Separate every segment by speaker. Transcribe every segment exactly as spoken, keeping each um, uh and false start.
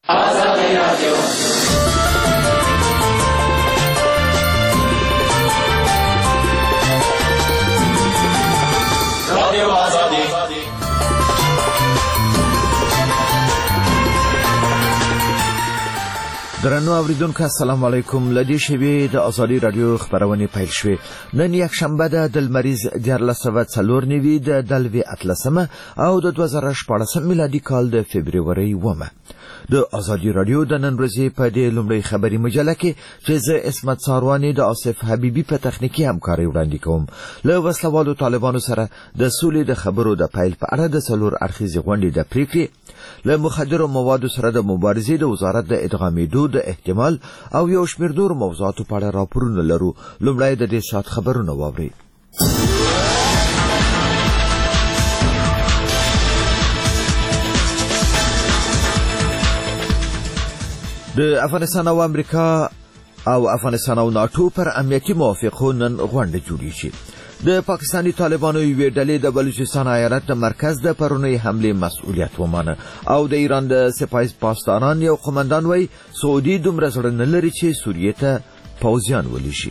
Speaker 1: آزادی رادیو رادیو آزادی
Speaker 2: درنو اوریدونکو السلام علیکم. لدی شبی د ازادي رادیو خبرونه پیل شوه. نن یک شنبه ده د مریض دیارلسوه څلور نیوی د دلوی اتلسمه او د دوه زره شپاړسم میلادي کال د فبرवरी ومه. د ازادي رادیو د نن ورځې په دې لومړی خبري مجله کې چې زه اسمت ساروانی د آصف حبیبی په تخنیکی همکاري وړاندې کوم. له وسلوالو طالبانو سره د سولې د خبرو د پیل په اړه د څلور اړخیزې غونډې د پریکړې، له مخدرو موادو سره د مبارزې د وزارت د ادغامېدو د احتمال او یو شمېر نور موضوعاتو په اړه راپورونه لرو. لومړی د دې ساعت خبرونه واورئ. د افغانستان او امریکا او افغانستان او ناتو پر امنیتي موافقو نن غونډه جوړیږي. د پاکستانی طالبانو یوې ډلې د بلوچستان ایالت د مرکز د پرونی حمله مسؤلیت ومانه او د ایران د سپاه پاسداران یو قومندان وای سعودي دومره زړه نه لري چې سوریه ته پوځیان ولیشي.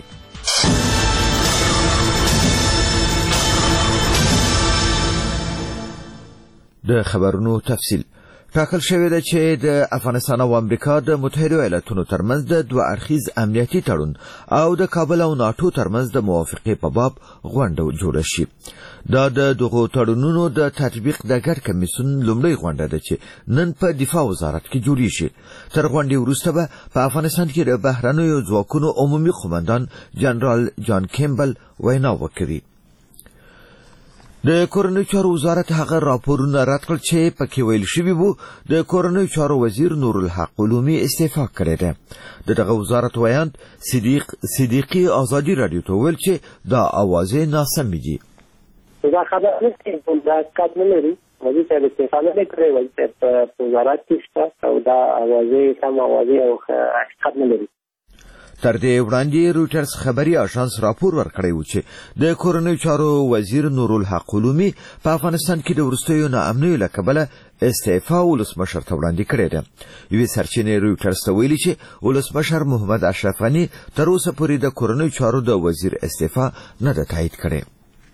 Speaker 2: د خبرونو تفصیل ټاکل شوی دی چې د افغانستان او امریکا د متحده ایالاتونو ترمنځ د دوه اړخیز امنیتي تړون او د کابل او ناتو ترمنځ د موافقې په باب غونډه جوړه شي. دا د دغو تړونونو د تطبیق د ګډ کمیسیون لومړی غونډه ده چې نن په دفاع وزارت کې جوړیږي. تر غونډې وروسته به په افغانستان کې د بهرنیو ځواکونو عمومي قومندان جنرال جان کیمبل وینا وکړي. د کورنیو چارو وزارت هغه راپورونه رد کړ چې پکې ویل شوی وو د کورنیو چارو وزیر نورالحق علومي استعفا کړې ده. دغه وزارت ویاند صدیق صدیقی ازادي رادیو ته ویل چې دا اوازې ناسمې دي.
Speaker 3: دا خبره نه دا کار نه لري وزیر ته استعفا نه کړې وایي په وزارت کې شته او دا اوازې سم اوازې او حقیقت نه لري.
Speaker 2: تر دې وړاندې رویټرز خبري اژانس راپور ورکړی و چې د کورنیو چارو وزیر نورالحق علومي په افغانستان کې د وروستیو ناامنیو له کبله استعفا ولسمشر ته وړاندې کړې ده. یوې سرچینې رویټرز ته ویلي چې ولسمشر محمد اشرف غني تر اوسه پورې د کورنیو چارو د وزیر استعفا نه ده تایید کړې.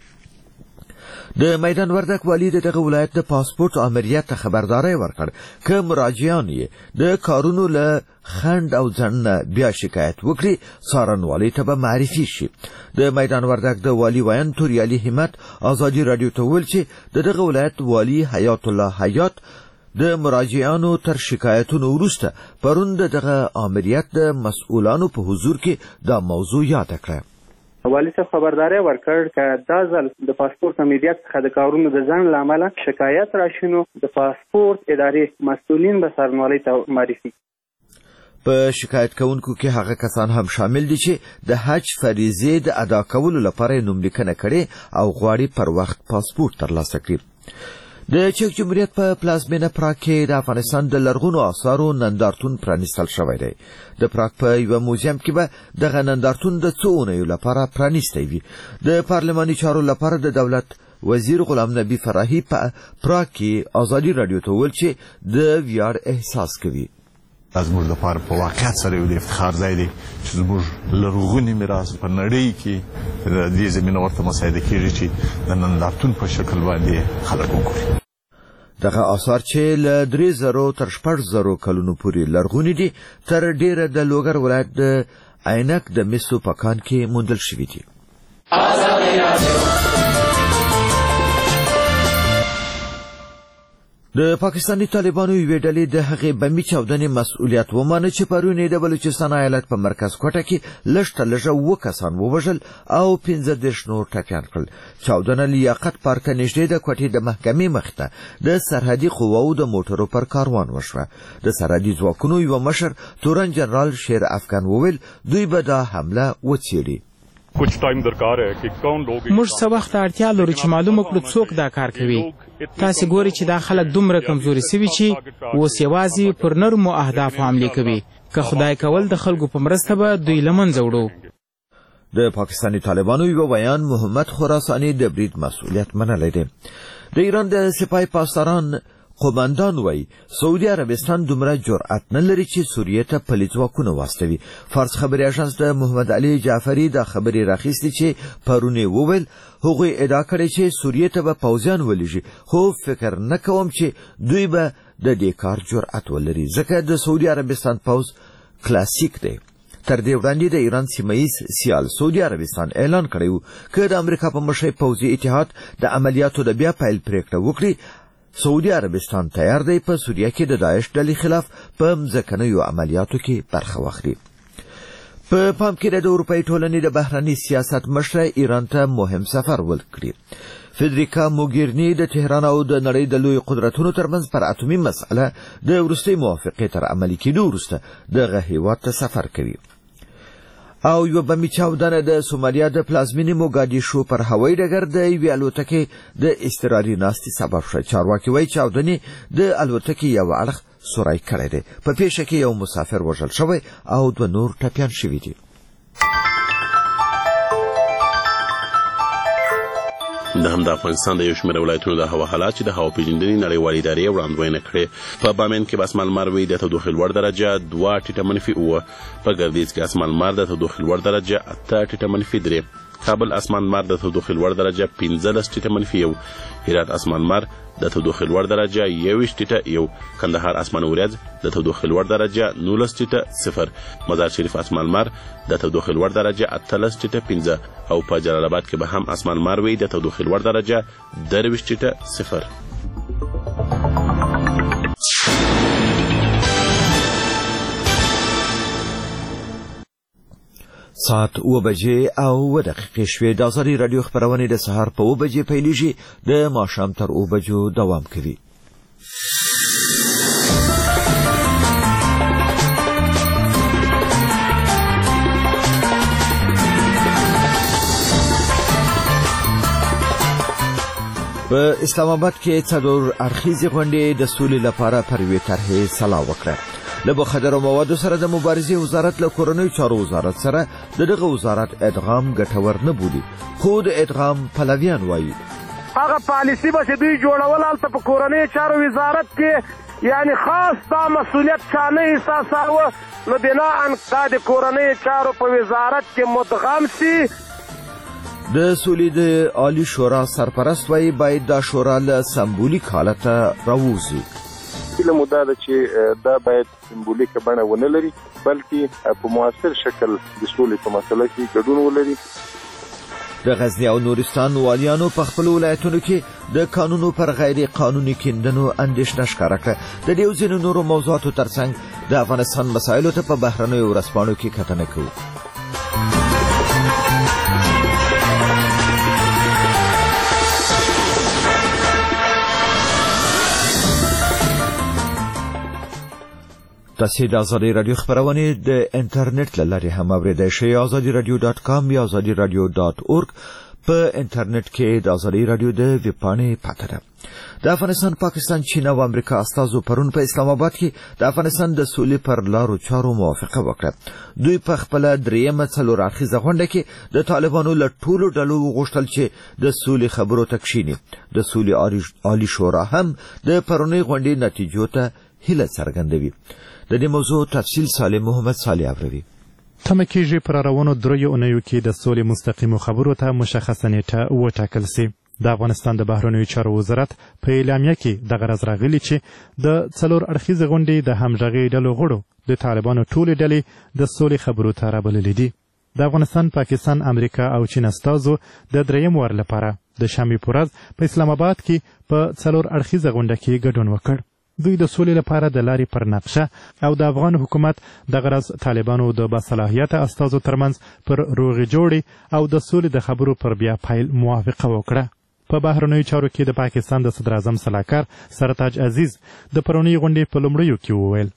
Speaker 2: د میدان وردک والی دغه ولایت د پاسپورت امریت ته خبرداري ورکړ که مراجعان یې د کارونو له خند او ځنه بیا شکایت وکړي څارنوالۍ ته به معرفي شي. د میدان وردک د والی ویان توریالي همت ازادي رادیو ته ویل چې دغه ولایت والی حیات الله حیات د مراجعانو تر شکایتونو وروسته پرون دغه امریت د مسؤلانو په حضور کې دا موضوع یاد کړه.
Speaker 3: والی صاحب خبرداري ورکړ چې دا ځل د پاسپورت امنیت څخه د کارونو د ځنډ له امله شکایت راشنو د پاسپورت ادارې مسؤلین به څارنوالۍ ته معرفي.
Speaker 2: په شکایت کوونکو کې هغه کسان هم شامل دي چې د حج فریضې د ادا کولو لپاره نوملیکنه کړي او غواړي پر وخت پاسپورت ترلاسه کړي. د چک جمهوریت په پلازمینه پراګ کې د افغانستان د لرغونو آثارو نندارتون پرانیستل شوی دی. د پراګ په یو موزیم کې به دغه نندارتون د څو اونیو لپاره پرانیستی وي. د پارلماني چارو لپاره د دولت وزیر غلام نبی فراهی په پراګ کې ازادي رادیو ته ویل چې د ویاړ احساس کوي.
Speaker 4: زموږ لپاره په واقعیت سره یو د افتخار ځای دی چې زموږ لرغونی میراث په نړۍ کې د دې زمینه ورته مساعده کېږي چې د نندارتون په شکل باندې خلک وګوري.
Speaker 2: دغه آثار چې له درې زرو تر شپږ زرو کلونو پورې لرغوني دي تر ډیره د لوګر ولایت د عینک د مسو په کان کې موندل شوي دي. د پاکستانی طالبانو یوې ډلې د هغې بمي چاودنې مسؤلیت ومانه چې پرون یې د بلوچستان ایالت په مرکز کوټه کې لږ تر لږه اووه کسان ووژل او پنځه دېرش نور ټپیان کړل. چاودنه لیاقت پارک ته نږدې د کوټې د محکمې مخې ته د سرحدي قواو د موټرو پر کاروان وشوه. د سرحدي ځواکونو یوه مشر تورن جنرال شیر افغان وویل دوی به دا حمله وڅېړي.
Speaker 5: کچھ ټایم درکار ہے کہ کون لوگ
Speaker 6: موږ څه وخت اړتیا لرو چې معلومه کړو څوک دا کار کوي. تاسو ګورئ چې دا خلک دومره کمزوري سوي چې اوس یوازې پر نرمو اهدافو حملې کوي. که خدای کول د خلکو په مرسته به دوی له منځه وړو.
Speaker 2: د پاکستانی طالبانو یو بیان محمد خراسانی د برید مسؤلیت منلی دی. د ایران د سپاه پاسداران قوماندان وایي سعودي عربستان دومره جرأت نه لري چې سوریې ته پلي ځواکونه واستوي. فارس خبري اژانس د محمد علي جعفري د خبرې راخیستې چې پرون یې وویل هغوی ادعا کړې چې سوریې ته به پوځیان ولېږي، خو فکر نه کوم چې دوی به د دې کار جرأت ولري ځکه د سعودي عربستان پوځ کلاسیک دی. تر دې وړاندې د ایران سیمهیز سیال سعودي عربستان اعلان کړی و که د امریکا په مشرۍ پوځي اتحاد د عملیاتو د بیا پیل پرېکړه وکړي، سعودي عربستان تیار دی په سوریه کې د داعش ډلې خلاف په مځکنیو عملیاتو کې برخه واخلي. په پام کې د اروپایي ټولنې د بهرني سیاست مشره ایران ته مهم سفر وکړي. فدریکا موګیرني د تهران او د نړۍ د لوی قدرتونو ترمنځ پر اتومي مسأله د وروستۍ موافقې تر عملي کېدو وروسته دغه هېواد ته سفر کوي. او یو بمي چاودنه د سومالیا د پلازمینې موګادیشو پر هوایي ډګر د یوې الوتکې د اضطراري ناستې سبب شوه. چارواکي وایي چاودنې د الوتکې یو اړخ سوری کړی دی. په پیښه کې یو مسافر وژل شوی او دوه نور ټپیان شوي دي.
Speaker 7: د هم د افغانستان د یو شمېر ولایتونو د هوا حالات چې د هوا پیژندنې نړیوالې ادارې وړاندوینه کړې. په بامیان کې به اسمان لمر وي د تودوخې لوړ درجه دوه ټیټه منفي اووه، په ګردیز کې اسمان لمر د تودوخې لوړ درجه اته ټیټه منفي درې، کابل اسمان لمر د تودوخې لوړ درجه پنځلس ټیټه منفي یو، هرات اسمان لمر د تودوخې لوړ درجه یوویشت ټیټه یو، کندهار اسمان وریځ د تودوخې لوړ درجه نولس ټیټه صفر، مزار شریف اسمان لمر د تودوخې لوړ درجه اتلس ټیټه پنځه او په جلال آباد کې به هم اسمان لمر وي د تودوخې لوړ درجه درویشت ټیټه صفر.
Speaker 2: ساعت اوه بجې او اوه دقیقې شوې. د ازادي راډیو خپرونې د سهار په اوه بجې پیلیږي، د ماښام تر اوه بجو دوام کوي. په اسلام آباد کې څلور اړخیزې غونډې د سولې لپاره پر یوې طرحې سلا وکړه. له مخدره موادو سره د مبارزې وزارت له کورنیو چارو وزارت سره د دغه وزارت ادغام ګټور نه بولي، خو د ادغام پلویان وایي
Speaker 8: هغه پالیسي به چې دوی جوړول هلته په کورنیو چارو وزارت کې یعنی خاص دا مسؤلیت چا نه احساساوه، نو بناءً دا د کورنیو چارو په وزارت کې مدغم سي.
Speaker 2: د سولې د عالی شورا سرپرست وایي باید دا شورا له سمبولیک حالته راووځي.
Speaker 9: هیله مو دا ده چې دا باید سمبولیکه بڼه ونه لري، بلکې په مؤثر شکل د سولې په مسله کې ګډون ولري.
Speaker 2: د غزني او نورستان والیانو په خپلو ولایتونو کې د قانونو پر غیر قانوني کیندنو اندېښنه ښکاره کړه. د دې او ځینو نورو موضوعاتو ترڅنګ د افغانستان مسایلو ته په بهرنیو ورځپاڼو کې کتنه کوو. تاسې د ازادي راډیو خپرونې د انټرنیټ له لارې هم اورېدای شئ. ازادي راډیو ډاټ کام یا ازادي راډیو ډاټ اورګ په انټرنیټ کې د ازادي راډیو د ویب پاڼې پته ده. د افغانستان، پاکستان، چین او امریکا استازو پرون په اسلام آباد کې د افغانستان د سولې پر لارو چارو موافقه وکړه. دوی په خپله درېیمه څلور اړخیزه غونډه کې د طالبانو له ټولو ډلو وغوښتل چې د سولې خبرو ته کښیني. د سولې عالي شورا هم د پرونۍ غونډې نتیجو ته هیله څرګندوي. د دې موضوع تفصیل سالم محمد صالح اوروي.
Speaker 10: تمه کېږي پر روانو دریو اونیو کې د سولې مستقیمو خبرو ته مشخصه نیټه وټاکل سي. د افغانستان د بهرنیو چارو وزارت په اعلامیه کې دغه راز راغلي چې د څلور اړخیزې غونډې د همغږۍ ډلو غړو د طالبانو ټولې ډلې د سولې خبرو ته رابللې دي. د افغانستان، پاکستان، امریکا او چین استازو د درېیم وار لپاره د شنبې په ورځ په اسلام آباد کې په څلور اړخیزه غونډه کې ګډون وکړ. دوی د سولې لپاره د لارې پر نقشه او د افغان حکومت د غرض طالبانو د باصلاحیته استازو ترمنځ پر روغې جوړې او د سولې د خبرو پر بیا پیل موافقه وکړه. په بهرنیو چارو کې د پاکستان د صدر اعظم سلاکار سرتاج عزیز د پرونۍ غونډې په لومړیو کې وویل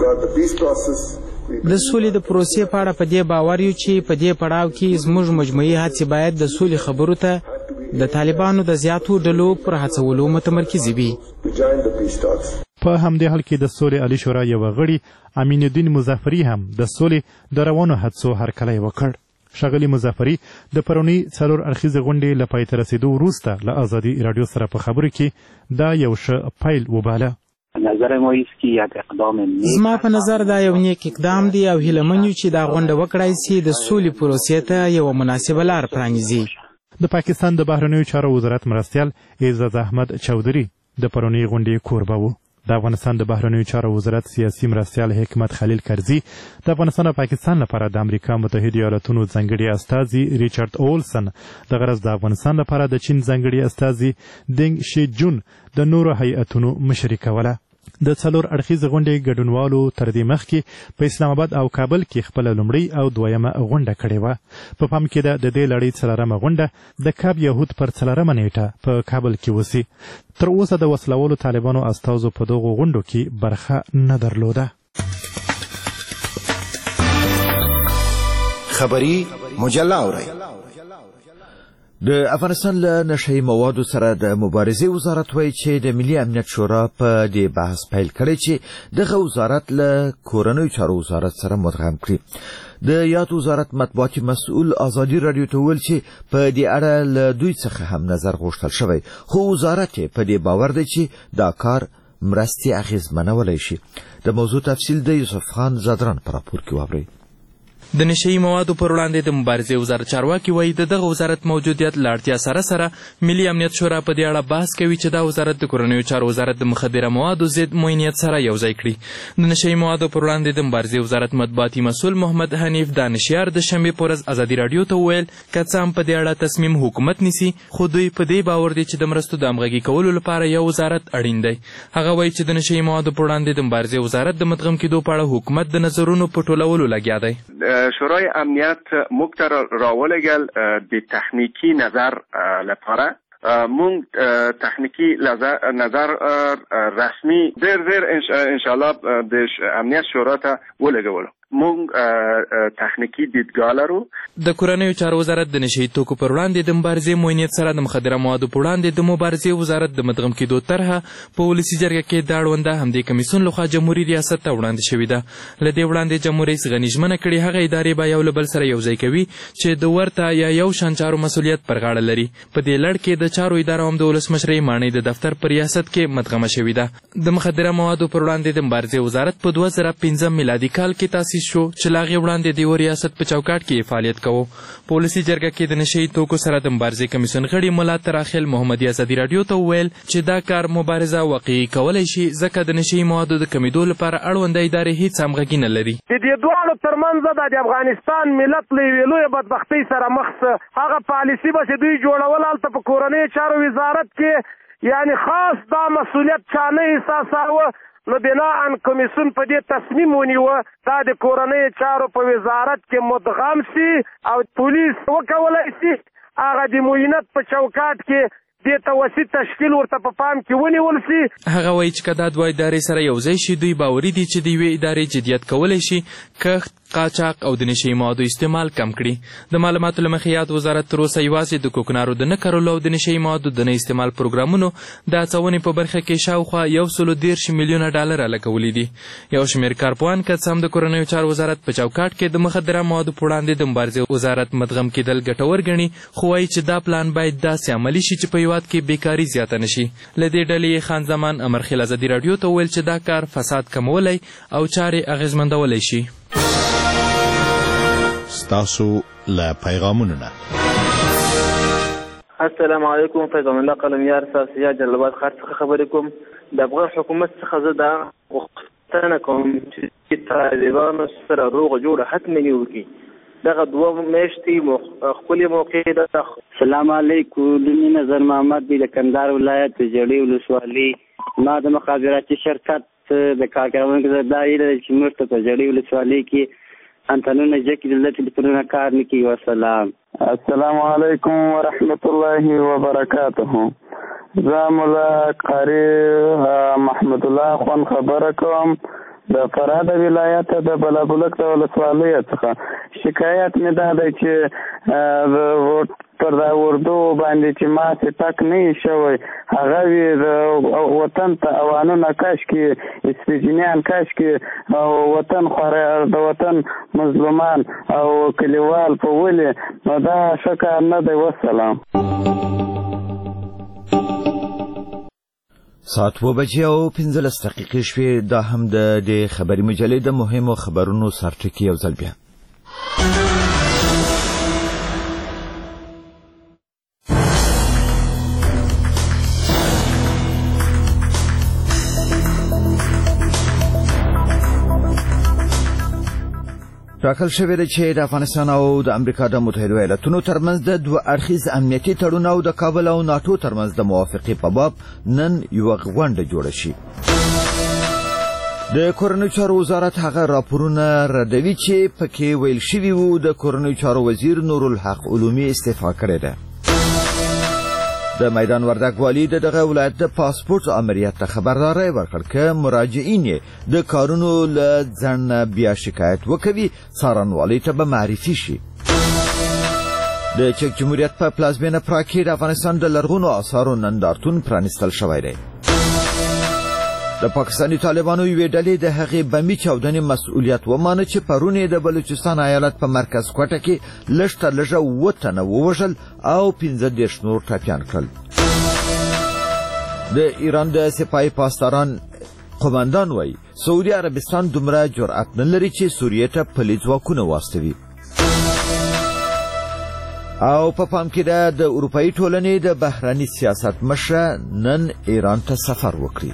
Speaker 6: د سولې د پروسې په اړه په دې باور یو چې په دې پړاو کې زموږ مجموعي هڅې باید د سولې خبرو ته د طالبانو د زیاتو ډلو پر هڅولو متمرکزې وي.
Speaker 10: په همدې حال کې د سولې عالي شورا یوه غړي امین الدین مظفري هم د سولې د روانو هڅو هرکلی وکړ. ښاغلي مظفري د پرونۍ څلور اړخیزې غونډې له پای ته رسېدو وروسته له ازادي راډیو سره په خبرو کې دا یو ښه پیل وباله.
Speaker 11: نظر ما است که یک اقدام نیک
Speaker 6: زما په نظر دا یو نیک اقدام دی او هیله من یو چې دا غونډه وکړای سي د سولې پروسې ته یو مناسبه لار پرانیزي.
Speaker 10: د پاکستان د بهرنیو چارو وزارت مرستیال اعزاز احمد چودري د پرونی غونډې کوربه و. د افغانستان د بهرنیو چارو وزارت سیاسي مرستیال حکمت خلیل کرزي د افغانستان او پاکستان لپاره د امریکا متحده ایالاتونو ځانګړي استازي ریچارډ اولسن د غرض د افغانستان لپاره د چین ځانګړي استازي دینګ شي جون د نورو هیئتونو مشري کوله. د څلور اړخیزې غونډې ګډونوالو تر دې مخکې په اسلام آباد او کابل کې خپله لومړۍ او دویمه غونډه کړې وه. په پام کې ده د دې لړۍ څلورمه غونډه د کاب یهود پر څلورمه نیټه په کابل کې وسي. تر اوسه د وسلوالو طالبانو استازو په دغو غونډو کې برخه نه درلوده.
Speaker 12: خبري مجله اورئ.
Speaker 2: د افغانستان له نشهیي موادو سره د مبارزې وزارت وایي چې د ملي امنیت شورا په دې بحث پیل کړی چې دغه وزارت له کورنیو چارو وزارت سره مدغم کړي. د یاد وزارت مطبوعاتي مسؤل ازادي راډیو ته وویل چې په دې اړه له دوی څخه هم نظر غوښتل شوی، خو وزارت په دې باور دی چې دا کار مرستې اغېزمنولی شي. د موضوع تفصیل د یوسف خان زادران په راپور کې واورئ.
Speaker 13: د نشهیي موادو پر وړاندې د مبارزې وزارت چارواکي وایي د دغه وزارت موجودیت له اړتیا سره سره ملي امنیت شورا په دې اړه بحث کوي چې دا وزارت د کورنیو چارو وزارت د مخدره موادو ضد معاینیت سره یوځای کړي. د نشهیي موادو پر وړاندې د مبارزې وزارت مطبوعاتي مسؤل محمد حنیف دانشیار د شنبې په ورځ ازادي راډیو ته وویل که څه هم په دې اړه تصمیم حکومت نیسي، خو دوی په دې باور دي چې د مرستو د همغږي کولو لپاره یو وزارت اړین دی. هغه وایي چې د نشهیي موادو پر وړاندې د مبارزې وزارت د مدغم کېدو په اړه حکومت د نظرونو په ټولولو لګیا دی.
Speaker 9: شورای امنیت موږ ته راولېږل د تخنیکی نظر لپاره. موږ تخنیکی نظر رسمي ډېر ډېر انشاءالله د امنیت شورا ته ولګولو. موږ تخنیکی دیدګاه لرو.
Speaker 13: د کورنیو چارو وزارت د نشهیي توکو پر وړاندې د مبارزې معاینیت سره د مخدره موادو پر وړاندې د مبارزې وزارت د مدغم کېدو طرحه په ولسي جرګه کې د اړونده همدې کمیسیون لخوا جمهوري ریاست ته وړاندې شوې ده. له دې وړاندې جمهور رئیس غني ژمنه کړې هغه ادارې به یو له بل سره یوځای کوي چې د ورته یا یو شان چارو مسؤلیت پر غاړه لري. په دې لړ کې د چارو اداره هم د ولسمشرۍ ماڼۍ د دفتر په ریاست کې مدغمه شوې ده. د مخدره موادو پر وړاندې د مبارزې وزارت په دوه زره پنځم میلادي کال کې تاسیس شو چې له هغې وړاندې د یوه ریاست په چوکاټ کې فعالیت کوو. په ولسي جرګه کې د نشهیي توکو سره د مبارزې کمیسیون غړي ملا تراخیل محمدي ازادي راډیو ته وویل چې دا کار مبارزه واقعي کولی شي ځکه د نشهیي موادو د کمیدو لپاره اړونده ادارې هیڅ همغږي نه لري.
Speaker 8: د دې دواړو ترمنځ د افغانستان ملت له یوې لویې بدبختۍ سره مخ څه هغه پالیسي به چې دوی جوړول هلته په کورنیو چارو وزارت کې یعنی خاص دا مسؤلیت چا نه احساساوه، نو بناءً کمیسیون په دې تصمیم ونیوه دا د کورنیو چارو په وزارت کې مدغم سي او پولیس وکولی سي هغه د معاینت په چوکاټ کې دې ته وسیع تشکیل ورته په پام کې ونیول سي.
Speaker 13: هغه وایي چې که دا دوه ادارې سره یوځای شي دوی باوري دي چې د یوې ادارې جدیت کولی شي کښت، قاچاق او د نشهیي موادو استعمال کم کړي. د معلوماتو له مخې یاد وزارت تر اوسه یوازې د کوکنارو د نه کرلو او د نشهیي موادو د نه استعمال پروګرامونو د هڅونې په برخه کې شاوخوا یو سلو دېرش میلیونه ډالر لګولي دي. یو شمېر کارپوهان که څه هم د کورنیو چارو وزارت په چوکاټ کې د مخدره موادو په وړاندې د مبارزې وزارت مدغم کېدل ګټور ګڼي، خو وایي چې دا پلان باید داسې عملي شي چې په هېواد کې بیکاري زیاته نه شي. له دې ډلې خان زمان امرخیل ازادي راډیو ته وویل چې دا کار فساد کمولی او چارې اغېزمندولی شي.
Speaker 4: ستاسو له پیغامونو نه.
Speaker 14: السلام علیکم، پیغام الله قلمیار تاسو یا جلال خاص څخه خبرې کوم. د افغان حکومت څخه زه دا غوښتنه کوم چې طالبانو سره روغه جوړه حتمي وکړي. دغه دوه میاشتې خپلې موقع ده.
Speaker 11: السلام علیکم، لومړی نظر محمد دی د کندهار ولایت د جړې ولسوالۍ. ما د مخابراتي شرکت د کارکوونکو دا هیله ده چې موږ ته په جړې ولسوالۍ کې انتنونه جکې دلته ټلیفونونه کار نه کوي. وسلام.
Speaker 15: السلام علیکم ورحمت الله وبرکاته. زه مولا قاری محمد الله خان خبره کوم د فراه ولایت د بلابلک د ولسوالۍ څخه. شکایت مې دا دی چې پر دا اردو باندې چې ما سپک نه شوی هغه وی د وطن ته اوانونه کاش کې سپیجنیان کاش کې وطن خوره د وطن مظلومان او کلیوال په ولې نو دا شکر نه دی. وسلام.
Speaker 2: ساعت و بجې او پنځلس دقیقې شوې. دا هم د دې خبري مجلې د مهمو خبرونو سرټکي یو ځل بیا. ټاکل شوې ده چې د افغانستان او د امریکا د متحده ایالاتونو ترمنځ د دوه اړخیز امنیتي تړون او د کابل او ناټو ترمنځ د موافقې په باب نن یوه غونډه جوړه شي. د کورنیو چارو وزارت هغه راپورونه ردوي چې پکې ویل شوي وو د کورنیو چارو وزیر نورالحق علومي استعفا کړې ده. د میدان وردګ والي د دغه ولایت د پاسپورت امریت ته خبرداری ورکړ که مراجعین یې د کارونو له ځنډ بیا شکایت وکوي څارنوالۍ ته به معرفي شي. د چک جمهوریت په پلازمینه پراګ کې د افغانستان د لرغونو آثارو نندارتون پرانیستل شوی دی. د پاکستاني طالبانو یوې ډلې د هغې بمي چاودنې مسؤلیت ومانه چې پرون یې د بلوچستان ایالت په مرکز کوټه کې لږ تر لږه اووه تنه ووژل او پنځه دېرش نور ټپیان کړل. د ایران د سپاهي پاسداران قومندان وایي سعودي عربستان دومره جرأت نه لري چې سوریې ته پلي ځواکونه واستوي. او په پام کې ده د اروپایي ټولنې د بهرني سیاست مشره نن ایران ته سفر وکړي.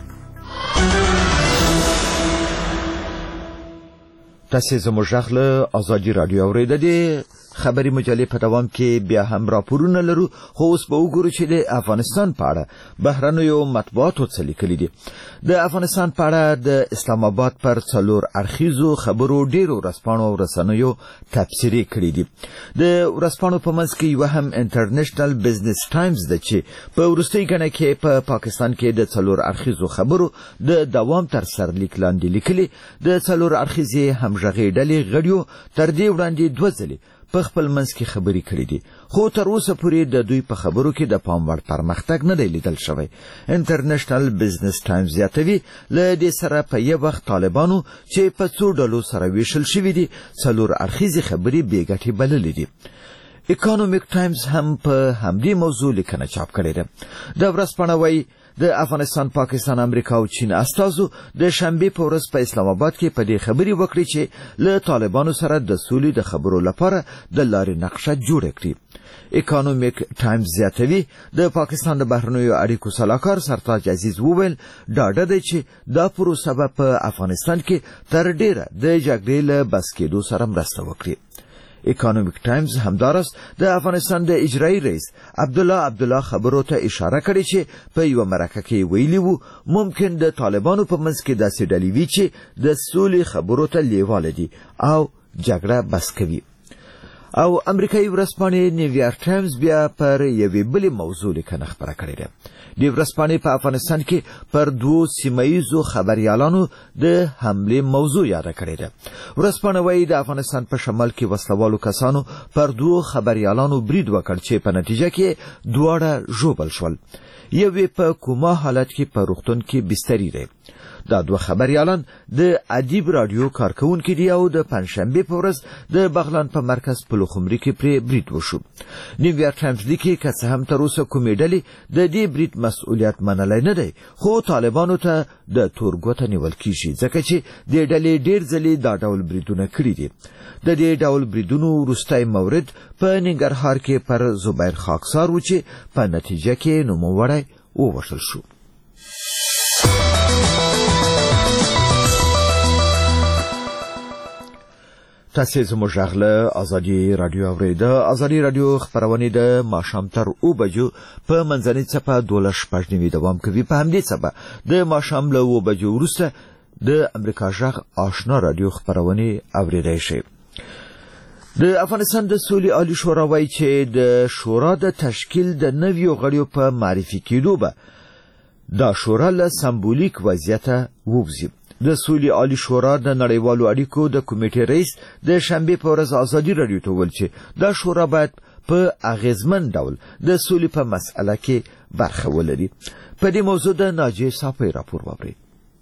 Speaker 2: تاسې زموږ غږ له ازادي راډیو اورېدلې خبري مجلې په دوام کې بیا هم راپورونه لرو. خو اوس به وګورو چې د افغانستان په اړه بهرنیو مطبوعاتو څه لیکلي دي. د افغانستان په اړه د اسلام آباد پر څلور اړخیزو خبرو ډېرو ورځپاڼو او رسنیو تبصرې کړي دي. د ورځپاڼو په منځ کې یوه هم انټرنیشنل بزنس ټایمز ده چې په وروستۍ ګڼه کې په پاکستان کې د څلور اړخیزو خبرو د دوام تر سرلیک لاندې لیکلي. د څلور اړخیزې همغږۍ ډلې غړیو تر دې وړاندې دوه ځلې په خپل منځ کې خبرې کړې دي، خو تر اوسه پورې د دوی په خبرو کې د پام وړ پرمختګ نه دی لیدل شوی. انټرنیشنل بزنس ټایمز زیاتوي له دې سره په یو وخت طالبانو چې په څو ډلو سره ویشل شوي دي څلور اړخیزې خبرې بې ګټې بللې دي. اکانومیک ټایمز هم په همدې موضوع لیکنه چاپ کړې ده. د ورځپاڼه وایي د افغانستان، پاکستان، امریکا او چین استازو د شنبې په ورځ په اسلام آباد کې په دې خبرې وکړې چې له طالبانو سره د سولې د خبرو لپاره د لارې نقشه جوړه کړي. اکانومیک ټایمز زیاتوي د پاکستان د بهرنیو اړیکو سلاکار سرتاج عزیز وویل ډاډه دی چې دا پروسه به په افغانستان کې تر ډیره د جګړې له بس کېدو سره مرسته وکړي. اکانومیک ټایمز همدارس د افغانستان د اجرایي رئیس عبدالله عبدالله خبرو ته اشاره کړې چې په یوه مرکه کې ویلي وو ممکن د طالبانو په منځ کې داسې ډلې وي چې د سولې خبرو ته لیواله دي او جګړه بس کوي. او امریکایي ورځپاڼې نیویارک ټایمز بیا پر یوې بلې موضوع لیکنه خپره کړې ده. د ورځپاڼې په افغانستان کې پر دوو سیمه ییزو خبریالانو د حملې موضوع یاده کړې ده. ورځپاڼه وایي د افغانستان په شمال کې وسلوالو کسانو پر دوو خبریالانو برید وکړ چې په نتیجه کې دواړه ژوبل شول. یو یې په کوما حالت کې په روغتون کې بستري دی. دا دوه خبریالان د ادیب رادیو کارکونکي دي او د پنځشنبې په ورځ د بغلان په مرکز پلوخمري کې پرې برید وشو. نیویارک ټایمز لیکي که څه هم تر اوسه کومې ډلې د دې برید مسؤلیت منلی نه دی، خو طالبانو ته د تور ګوته نیول کیږي ځکه چې دې ډلې ډېر ځلې دا ډول بریدونه کړي دي. د دې ډول بریدونو وروستی مورد په ننګرهار کې پر زبیر خاکسار و چې په نتیجه کې نوموړی ووژل شو. تاسې زموږ غږ له ازادي راډیو اورئ. د ازادي راډیو خپرونې د ماښام تر اوه بجو په منځنۍ څپه دولس شپږ نوي دوام کوي. په همدې څپه د ماښام له اوه بجو وروسته د امریکا غږ آشنا راډیو خپرونې اورېدای شئ. د افغانستان د سولې عالي شورا وایي چې د شورا د تشکیل د نویو غړیو په معرفي کېدو به دا شورا له سمبولیک وضعیته ووځي. د سولې عالي شورا د نړیوالو اړیکو د کمیټې رئیس د شنبې په ورځ ازادي راډیو ته وویل چې دا شورا باید په اغیزمن ډول د سولې په مسأله کې برخه ولري. په دې موضوع د ناجیې صافی راپور واورئ.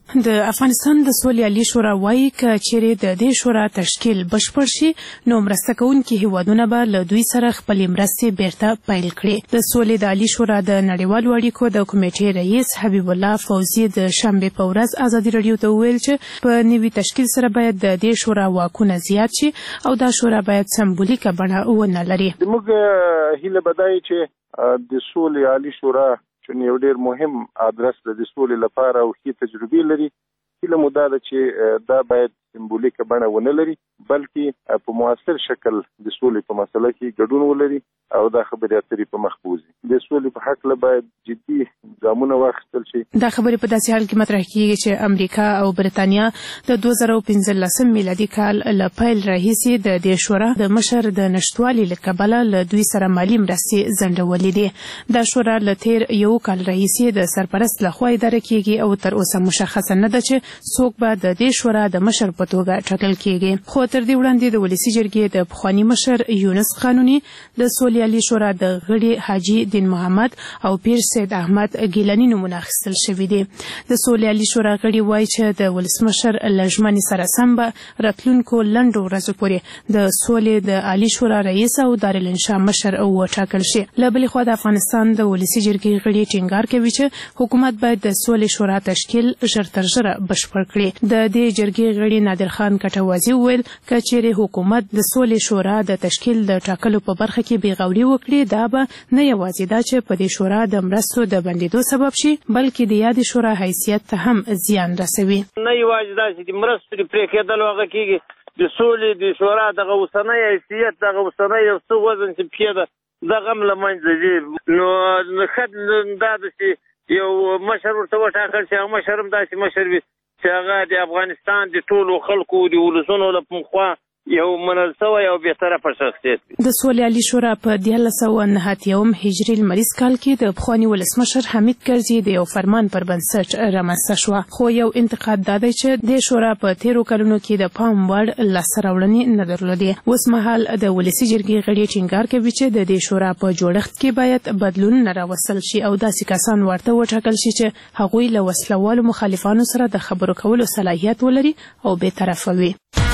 Speaker 16: د افغانستان د سولې عالي شورا وایي که چیرې د دې شورا تشکیل بشپړ شي نو مرسته کوونکي هیوادونه به له دوی سره خپلې مرستې بیرته پیل کړي. د سولې د عالي شورا د نړیوالو اړیکو د کمیټې رئیس حبیب الله فوزي د شنبې په ورځ ازادي راډیو ته وویل چې په نوي تشکیل سره باید د دې شورا واکونه زیات شي او دا شورا باید سمبولیکه بڼه ونه لري.
Speaker 17: موږ هیله بدای چې د سولې عالي شورا چې یو ډېر مهم ادرس د سولې لپاره او ښې تجربې لري، هیله مو دا ده چې دا باید سمبولیکه بڼه ونه لري بلکې په مؤثر شکل د سولې په مسله کې ګډون ولري او دا خبرې اترې په مخ بوځي. د سولې په حق له باید جدي ګامونه واخیستل شي.
Speaker 16: دا خبرې په داسې حال کې مطرح کیږي چې امریکا او برتانیا د دوه زره پنځلسم میلادي کال له پیل راهیسې د دې شورا د مشر د نشټوالي له کبله له دوی سره مالي مرستې ځنډولې دي. دا شورا له تیر یو کال راهیسې د سرپرست لخوا اداره کیږي او تر اوسه مشخصه نه ده چې څوک به د دې شورا د مشر په توګه ټاکل کیږي. خو تر دې وړاندې د ولسي جرګې د پخواني مشر یونس قانوني، د سولې عالي شورا د غړي حاجي دین محمد او پیر سید احمد ګیلاني نومونه اخیستل شوي دي. د سولې عالي شورا غړي وایي چې د ولسمشر له ژمنې سره سم به راتلونکو لنډو ورځو پورې د سولې د عالي شورا رئیس او دارالانشا مشر وټاکل شي. له بلې خوا د افغانستان د ولسي جرګې غړي ټینګار کوي چې حکومت باید د سولې شورا تشکیل ژر تر ژره بشپړ کړي. د دې جرګې غړي نادر خان کټوازي وویل که چیرې حکومت د سولې شورا د تشکیل د ټاکلو په برخه کې بېغوري وکړي دا به نه یوازې دا چې په دې شورا د مرستو د بندېدو سبب شي بلکې د یادې شورا حیثیت ته هم زیان رسوي.
Speaker 8: نه یوازې دا چې د مرستو د پرې کېدل هغه کېږي د سولې د شورا دغه اوسنی حیثیت دغه اوسنی یو څه وزن چې پکې ده دغه هم له منځه ځي. نو ښه دا ده چې یو مشر ورته وټاکل شي، هغه مشر هم داسې مشر وي چې هغه د افغانستان د ټولو خلکو د ولسونو له خوا یو منل شوی او بېطرفه شخصیت وي.
Speaker 16: د سولې عالي شورا په دیارلس سوه نهه اتیاوم هجري لمریز کال کې د پخواني ولسمشر حمید کرزي د یو فرمان پر بنسټ رامنځته شوه. خو یو انتقاد دا دی چې د شورا په تیرو کلونو کې د پام وړ لاسته راوړنې نه درلودې. اوس مهال د ولسي جرګې غړي ټینګار کوي چې د دې شورا په جوړښت کې باید بدلون راوستل شي او داسې کسان ورته وټاکل شي چې هغوی له وسلوالو مخالفانو سره د خبرو کولو صلاحیت ولري او بېطرفه وي.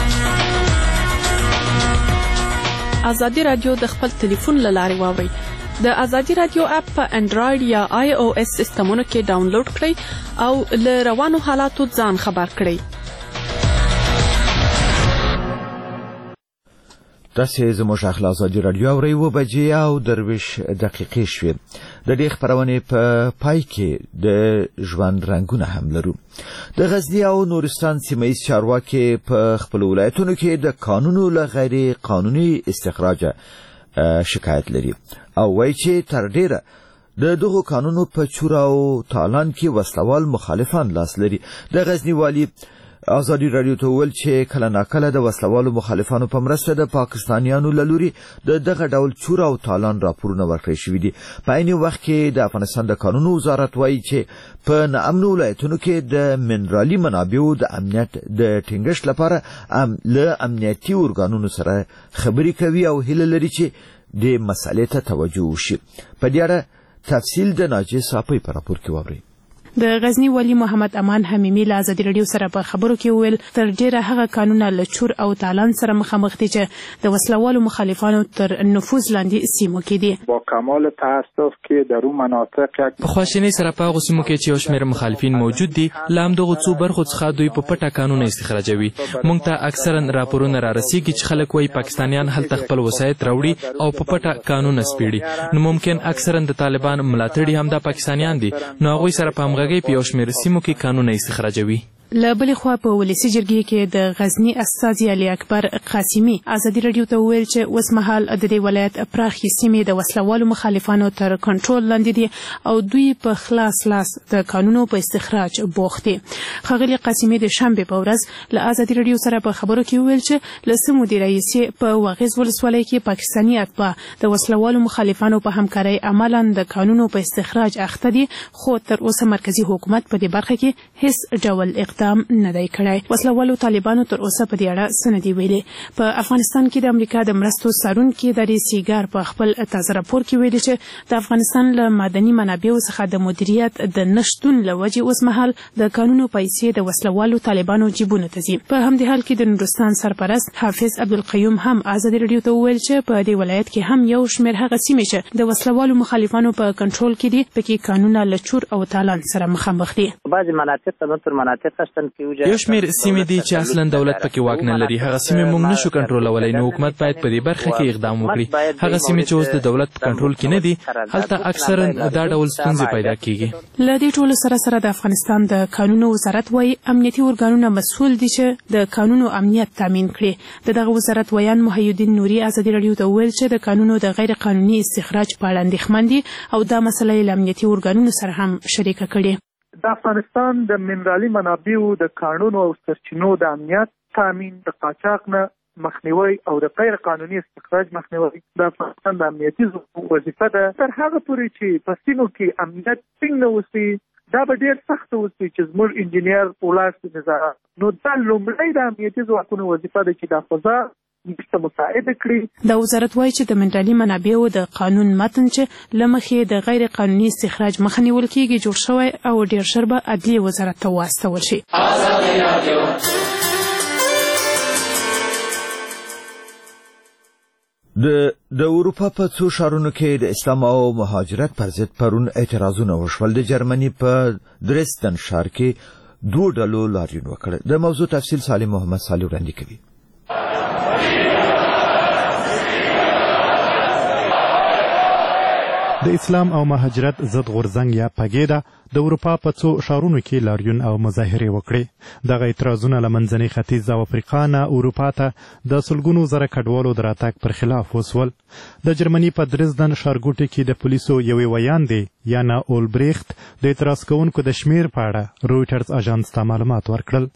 Speaker 18: ازادي راډیو د خپل ټلیفون له لارې واورئ. د ازادي راډیو اپ په انډرایډ یا آی او اس سیسټمونو کې ډاونلوډ کړئ او له روانو حالاتو ځان خبر کړئ.
Speaker 2: تاسې زموږ اخلا ازادي راډیو اورئ اوه بجې او درویش دقیقې شوې. د دې خپرونې په پای کې د ژوند رنګونه هم لرو. د غزني او نورستان سیمه ییز چارواکي په خپلو ولایتونو کې د کانونو له غیر قانوني استخراجه شکایت لري او وایي چې تر ډیره د دغو کانونو په چور او تالان کې وسلوال مخالفان لاس لري. د غزني والي ازادي راډیو ته وویل چې کله ناکله د وسلوالو مخالفانو په مرسته د پاکستانیانو له لوري د دغه ډول چور او تالان راپورونه ورکړل شوي دي. په عین وخت کې د افغانستان د کانونو وزارت وایي چې په ناامنو ولایتونو کې د منرالي منابعو د امنیت د ټینګښت لپاره له امنیتي ارګانونو سره خبرې کوي او هیله لري چې د مسالې ته توجه وشي. په دې اړه تفصیل د ناجیه صافی په راپور کې واورئ.
Speaker 16: د غزنی والي محمد امان حمیمي له ازادي راډیو سره په خبرو کې ویل تر ډیره هغه قانونه له چور او تالان سره مخامخ دي چې د وسلوالو مخالفانو تر نفوذ لاندې سیمو کې دي.
Speaker 19: با کمال تاسف کې در اون مناطق
Speaker 13: په خواشینۍ سره په هغو سیمو کې چې یو شمېر مخالفین موجود دي له همدغو څو برخو څخه دوی په پټه کانونه استخراجوي. موږ ته اکثرا راپورونه را رسیږي چې خلک وایي پاکستانیان هلته خپل وسایط راوړي او په پټه کانونه سپیړي. نو ممکن اکثرا د طالبان ملاتړي هم د پاکستانیان دي نو هغوی سره په همغږۍ په یو شمېر سیمو کې کانونه استخراجوي.
Speaker 16: له بلې خوا په ولسي جرګې کې د غزني استازي علي اکبر قاسمي ازادي راډیو ته وویل چې اوس مهال د دې ولایت پراخې سیمې د وسلوالو مخالفانو تر کنټرول لاندې دي او دوی په خلاص لاس د قانونو په استخراج بوخت دي. ښاغلي قاسمي د شنبې په ورځ له ازادي راډیو سره په خبرو کې وویل چې له څه مودې راهیسې په واغظ ولسوالۍ کې پاکستاني اتباع د وسلوالو مخالفانو په همکارۍ عملاً د قانونو په استخراج اخته دي خو تر اوسه مرکزي حکومت په دې برخه کې هیڅ ډول اقدام نه دی کړی. وسلوالو طالبانو تر اوسه په دې اړه څه نه دي ویلي. په افغانستان کې د امریکا د مرستو څارونکي ادارې سیګار په خپل تازه راپور کې ویلي چې د افغانستان له معدني منابعو څخه د مدیریت د نشتون له وجې اوسمهال د قانونو پیسې د وسلوالو طالبانو جیبونو ته ځي. په همدې حال کې د نورستان سرپرست حافظ عبدالقیوم هم ازادي راډیو ته وویل چې په دې ولایت کې هم یو شمېر هغه سیمې چې د وسلوالو مخالفانو په کنټرول کې دي پکې قانونه له چور او تالان سره مخامخ دي.
Speaker 20: بعضې مناطق ته نور مناطق هستن کې
Speaker 13: یو شمېر سیمې دي چې اصلا دولت پکې واک نه لري. هغه سیمې موږ نشو کنټرولولی، نو حکومت باید په دې برخه کې اقدام وکړي. هغه سیمې چې اوس د دولت په کنټرول کې نه دي هلته اکثرا دا ډول ستونزې پیدا کیږي.
Speaker 16: له دې ټولو سره سره د افغانستان د قانونو وزارت وايي امنیتي ارګانونه مسؤل دي چې د قانونو امنیت تامین کړي. د دغه وزارت ویان محی الدین نوري ازادي راډیو ته وویل چې د قانونو د غیر قانوني استخراج په اړه اندېښمن دي او دا مسله یې له امنیتي ارګانونو سره هم شریکه کړې.
Speaker 19: د افغانستان د منرالي منابعو د قانونو او سرچینو د امنیت تامین، د قاچاق نه مخنیوي او د غیر قانوني استخراج مخنیوي د افغانستان د امنیتي وظیفه ده. تر هغه پورې چې په سیمو کې امنیت ټینګ نه اوسي دا به ډېر سخت اوسي چې زموږ انجینیر ولاړ نظارت. نو دا لومړی د امنیتي ځواکونو وظیفه ده چې دا فضا مساعده کړي.
Speaker 16: د وزارت وایي چې د منرالي منابعو د قانون متن چې له مخې د غیر قانوني استخراج مخه نیول کېږي جوړ شوی او ډېر ژر به عدلیې وزارت ته واستول شي.
Speaker 2: د د اروپا په څو ښارونو کې د اسلام او مهاجرت پر ضد پرون اعتراضونه وشول. د جرمني په درستن ښار کې دوه ډلو لاریون وکړ. د موضوع تفصیل سالم محمد صالح وړاندې کوي.
Speaker 10: د اسلام او مهاجرت ضد غورځنګ یا پګیدا د اروپا په څو ښارونو کې لاریون او مظاهرې وکړې. دغه اعتراضونه له منځنۍ ختیځ او افریقا نه اروپا ته د سلګونو زره کډوالو د راتګ پر خلاف وسول. د جرمني په درزدن ښارګوټي کې د پولیسو یوې ویاندې یانا اولبریخت د اعتراض کوونکو د شمیر په اړه رویټرز اژانس ته معلومات ورکړل.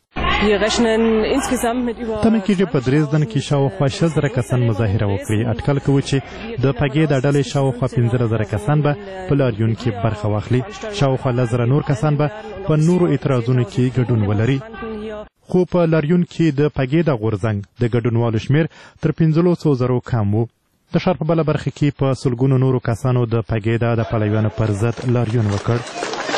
Speaker 10: تمه کېږي په درزدن کې شاوخوا شل زره کسان مظاهره وکړي. اټکل کوي چې د پګیدا ډلې شاوخوا پنځه زره کسان به په لاریون کې برخه واخلي. شاوخوا لس زره نور کسان به په نورو اعتراضونو کې ګډون ولري. خو په لاریون کې د پګیدا غورځنګ د ګډونوالو شمیر تر پنځلسو زرو کم و. د ښار په بله برخه کې په سلګونو نورو کسانو د پګیدا د پلویانو پر ضد لاریون وکړ.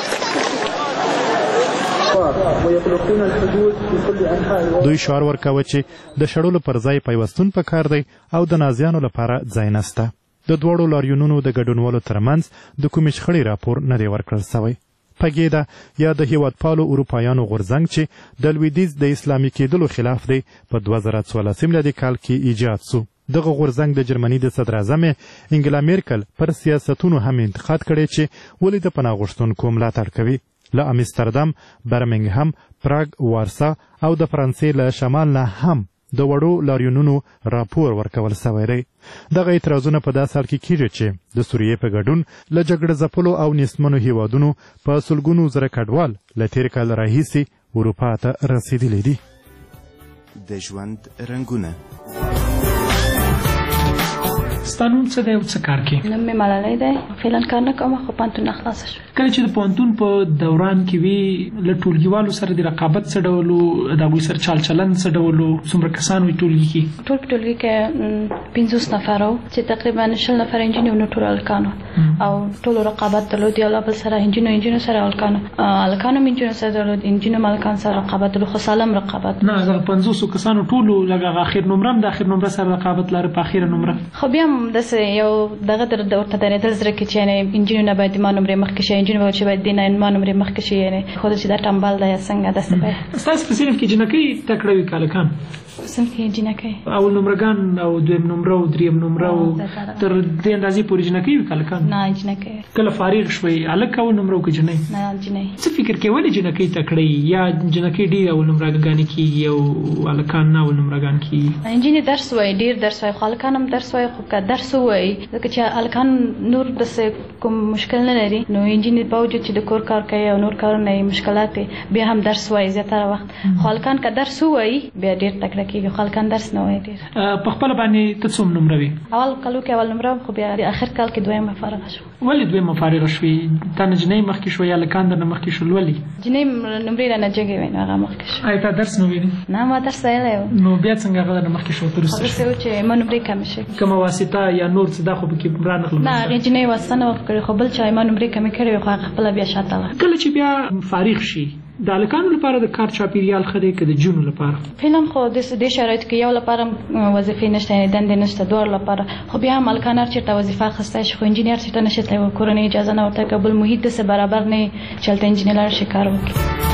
Speaker 10: دوی شعار ورکاوه چې د شړلو پر ځای پیوستون پکار دی او د نازیانو لپاره ځای نسته. د دواړو لاریونونو د ګډونوالو ترمنځ د کومې شخړې راپور نه دی ورکړل سوی. پګیدا یا د هیوادپالو اروپایانو غورځنګ چې د لویدیځ د اسلامي کېدلو خلاف دی په دوه زره څوارلسم میلادي کال کې ایجاد سو. دغه غورځنګ د جرمني د صدر اعظم انګلا میرکل پر سیاستونو هم انتقاد کړی چې ولې د پناه غوښتونکو ملاتړ کوي. له امستردام، برمنګهم، پراګ، وارسا او د فرانسې له شمال نه هم د وړو لاریونونو راپور ورکول سوی دی. دغه اعتراضونه په داسې حال کې کېږي چې د سوریې په ګډون له جګړه ځپلو او نیستمنو هیوادونو په سلګونو زره کډوال له تېر کال راهیسې اروپا ته رسېدلي دي.
Speaker 12: د ژوند رنګونه
Speaker 21: ستا نوم څه دی او څه کار کوې؟
Speaker 22: نوم مې ملالۍ دی. فعلا کار نه کوم، خو پوهنتون نه خلاصه شوم.
Speaker 21: کله چې د پوهنتون په دوران کې وې له ټولګیوالو سره د رقابت څه ډول و؟ د هغوی سره چال چلند څه ډول و؟ څومره کسان وي ټولګي کې؟
Speaker 22: ټول په ټولګي کې پنځوس نفره وو چې تقریبا شل نفره نجونې نو ټول هلکان او ټولو رقابت درلود. یو له بل سره نجونو نجونو سره هلکانو هلکانو نجونو سره درلود، نجونو هلکان سره رقابت درلود، خو سالم رقابت
Speaker 21: نه. هغه پنځوسو کسانو ټولو لږ اخر نمره هم د اخر نمره سره رقابت لري په اخره نمره.
Speaker 22: خو بیا هم داسې یو دغه در ورته درېدل زړه کې چې یعنې انجینو نه باید ما نمرې مخکې شي، انجینو به چې باید دې نه ما نمرې مخکې شي، یعنې خو چې دا ټمبل دی یا څنګه داسې باید.
Speaker 21: ستاسو په صنف کې جنکۍ تکړه وي که هلکان؟
Speaker 22: په صنف کې جنکۍ
Speaker 21: اول نمرګان او دویم نمره او دریم نمره او تر دې اندازې پورې جنکۍ وي که هلکان؟
Speaker 22: نه جنکۍ.
Speaker 21: کله فارغ شوئ هلک اول نمره او که جنۍ؟
Speaker 22: نه جنۍ.
Speaker 21: څه فکر کوې ولې جنکۍ تکړه وي یا جنکۍ ډېر اول نمرګانې کېږي او هلکان نه اول نمرګان کېږي؟
Speaker 22: انجینې درس وایي، ډېر درس وایي، خو هلکان هم درس وایي، خو که درس ووایي ځکه چې هلکان نور داسې کوم مشکل نه لري، نو انجینې باوجود چې د کور کار کوي او نور کارونه یې مشکلات وي بیا هم درس وایي زیاتره وخت. خو هلکان که درس ووایي بیا ډېر تکړه کېږي، خو هلکان درس نه وایي ډېر.
Speaker 21: په خپله باندې ته څوم نمره وې؟
Speaker 22: اول کالو کې اول نمره، خو بیا د اخر کال کې دویمه فارغه شوم.
Speaker 21: ولې دویمه فارغه شوې تا نجنۍ مخکې شوه یا هلکان درنه مخکې شول ولې
Speaker 22: جنۍ نمرې رانه جګې وې نو هغه مخکې شو
Speaker 21: ایا تا درس نه ویلي
Speaker 22: نه ما درس ویلی و
Speaker 21: نو بیا څنګه هغه درنه مخکې شو ته وروسته
Speaker 22: داسې و چې ما نمرې کمې شوې
Speaker 21: کومه واسطه یا نور څه دا خو پکې رانغلل
Speaker 22: نه هغې جنۍ واسطه نه وه کړې خو بل چا ما نمرې کمې کړې وې خو هغه خپله بیا شاته وه
Speaker 21: کله چې بیا فارغ شي د هلکانو لپاره د کار چاپیریال ښه دی که د جونو لپاره
Speaker 22: فعلا خو دې شرایطو کې یو لپاره وظیفې نشته یعنې دندې نشته دواړو لپاره خو بیا هم هلکان هر چېرته وظیفه اخیستی شي خو انجینر چېرته نشي تللی کورنۍ اجازه نه ورته کوي بل محیط داسې برابر نه وي چې هلته انجینر لاړ شي کار وکړي